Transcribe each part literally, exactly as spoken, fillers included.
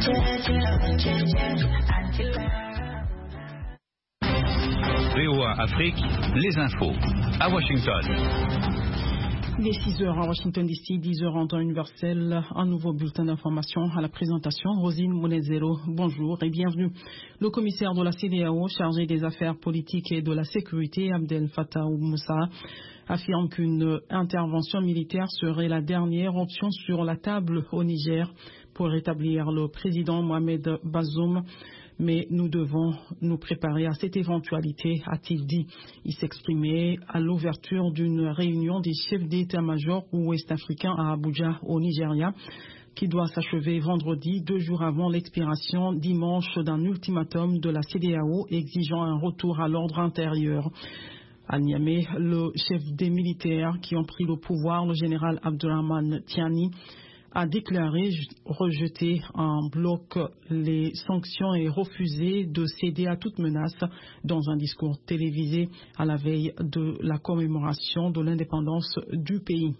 V O A Afrique, les infos à Washington. Il est six heures à Washington D C, dix heures en temps universel. Un nouveau bulletin d'information à la présentation. Rosine Mounezero, bonjour et bienvenue. Le commissaire de la C E D E A O chargé des affaires politiques et de la sécurité, Abdel Fattah Moussa, affirme qu'une intervention militaire serait la dernière option sur la table au Niger pour rétablir le président Mohamed Bazoum. Mais nous devons nous préparer à cette éventualité, a-t-il dit. Il s'exprimait à l'ouverture d'une réunion des chefs d'état-major ouest-africains à Abuja, au Nigeria, qui doit s'achever vendredi, deux jours avant l'expiration dimanche d'un ultimatum de la C E D E A O exigeant un retour à l'ordre intérieur. À Niamey, le chef des militaires qui ont pris le pouvoir, le général Abdourahmane Tiani, a déclaré rejeter en bloc les sanctions et refuser de céder à toute menace dans un discours télévisé à la veille de la commémoration de l'indépendance du pays.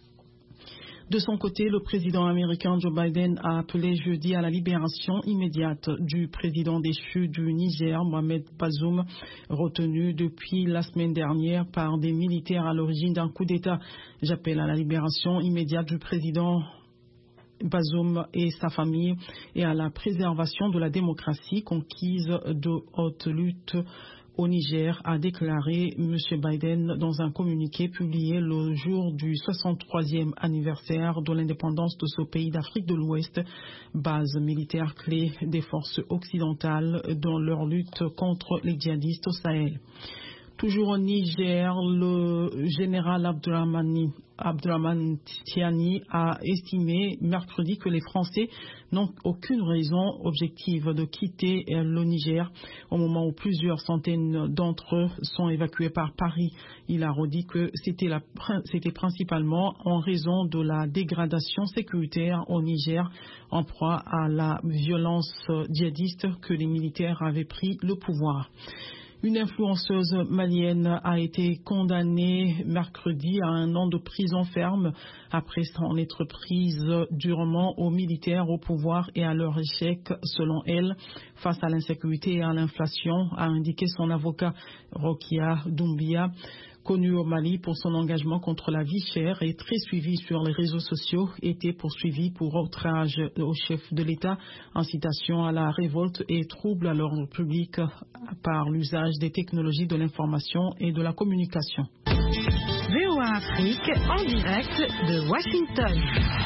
De son côté, le président américain Joe Biden a appelé jeudi à la libération immédiate du président déchu du Niger, Mohamed Bazoum, retenu depuis la semaine dernière par des militaires à l'origine d'un coup d'État. J'appelle à la libération immédiate du président Bazoum et sa famille et à la préservation de la démocratie conquise de haute lutte au Niger, a déclaré M. Biden dans un communiqué publié le jour du soixante-troisième anniversaire de l'indépendance de ce pays d'Afrique de l'Ouest, base militaire clé des forces occidentales dans leur lutte contre les djihadistes au Sahel. Toujours au Niger, le général Abdourahmane Abdourahmane Tiani a estimé mercredi que les Français n'ont aucune raison objective de quitter le Niger au moment où plusieurs centaines d'entre eux sont évacués par Paris. Il a redit que c'était, la, c'était principalement en raison de la dégradation sécuritaire au Niger en proie à la violence djihadiste que les militaires avaient pris le pouvoir. Une influenceuse malienne a été condamnée mercredi à un an de prison ferme après s'en être prise durement aux militaires au pouvoir et à leur échec, selon elle, face à l'insécurité et à l'inflation, a indiqué son avocat Rokia Doumbia. Connu au Mali pour son engagement contre la vie chère et très suivi sur les réseaux sociaux, était poursuivi pour outrage au chef de l'État, incitation à la révolte et trouble à l'ordre public par l'usage des technologies de l'information et de la communication. V O A Afrique en direct de Washington.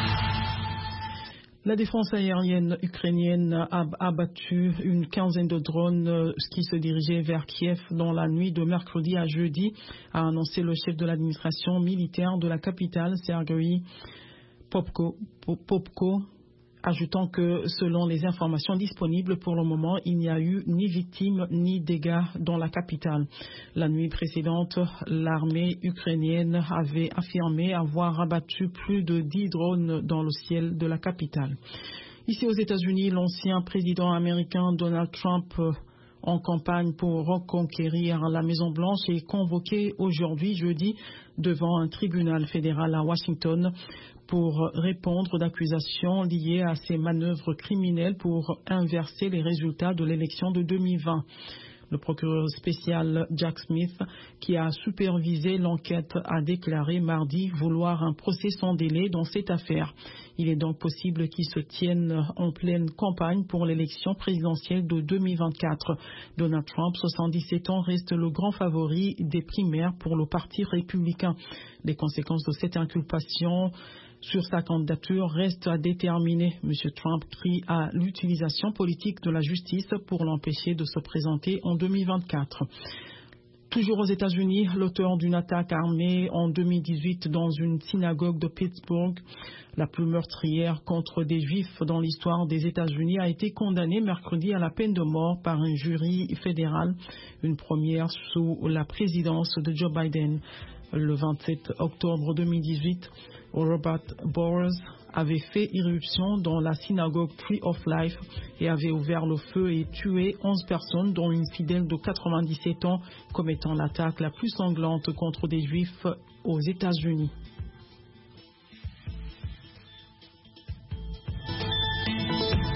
La défense aérienne ukrainienne a abattu une quinzaine de drones qui se dirigeaient vers Kiev dans la nuit de mercredi à jeudi, a annoncé le chef de l'administration militaire de la capitale, Sergei Popko, Popko, ajoutant que selon les informations disponibles pour le moment, il n'y a eu ni victimes ni dégâts dans la capitale. La nuit précédente, l'armée ukrainienne avait affirmé avoir abattu plus de dix drones dans le ciel de la capitale. Ici aux États-Unis, l'ancien président américain Donald Trump, en campagne pour reconquérir la Maison-Blanche, est convoqué aujourd'hui, jeudi, devant un tribunal fédéral à Washington pour répondre d'accusations liées à ses manœuvres criminelles pour inverser les résultats de l'élection de deux mille vingt. Le procureur spécial Jack Smith, qui a supervisé l'enquête, a déclaré mardi vouloir un procès sans délai dans cette affaire. Il est donc possible qu'il se tienne en pleine campagne pour l'élection présidentielle de deux mille vingt-quatre. Donald Trump, soixante-dix-sept ans, reste le grand favori des primaires pour le Parti républicain. Les conséquences de cette inculpation sur sa candidature reste à déterminer. M. Trump crie à l'utilisation politique de la justice pour l'empêcher de se présenter en deux mille vingt-quatre. Toujours aux États-Unis, l'auteur d'une attaque armée en deux mille dix-huit dans une synagogue de Pittsburgh, la plus meurtrière contre des Juifs dans l'histoire des États-Unis, a été condamné mercredi à la peine de mort par un jury fédéral, une première sous la présidence de Joe Biden. Le vingt-sept octobre deux mille dix-huit, Robert Bowers avait fait irruption dans la synagogue Tree of Life et avait ouvert le feu et tué onze personnes, dont une fidèle de quatre-vingt-dix-sept ans, commettant l'attaque la plus sanglante contre des Juifs aux États-Unis.